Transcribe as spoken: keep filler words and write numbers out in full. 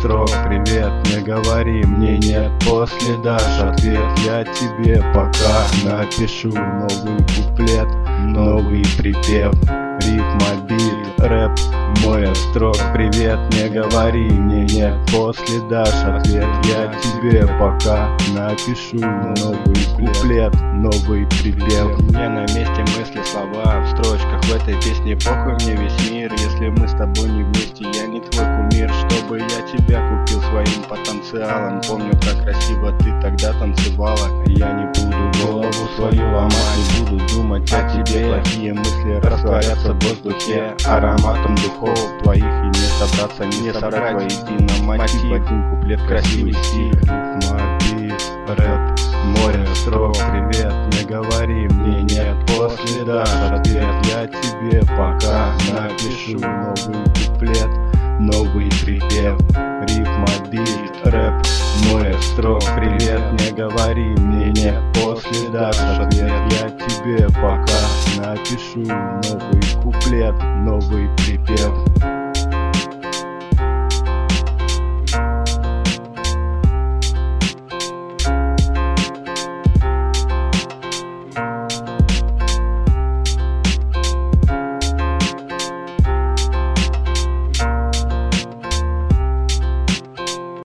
строк. Привет, не говори, мне нет, после дашь ответ. Я тебе пока напишу новый куплет, новый припев, рифма, бит, рэп, мой строк. Привет, не говори, мне нет, после дашь ответ. Я тебе пока напишу новый куплет, новый припев. Мне на месте мысли, слова в строчках. В этой песне похуй мне весь мир. Если мы с тобой не вместе, я не твой кумир. Чтобы я тебя купил своим потенциалом. Помню, как красиво ты тогда танцевала. Я не буду голову свою ломать, не буду думать о тебе. Плохие мысли растворятся в воздухе ароматом духов твоих. И не собраться, не собрать воедино мотив. Один куплет, красивый стих, рифма, бит, рэп, море строк. Привет, не говори, мне нет, после дашь ответ. Я тебе пока напишу новый куплет, новый припев, рифма, бит, рэп, море строк. Привет, не говори,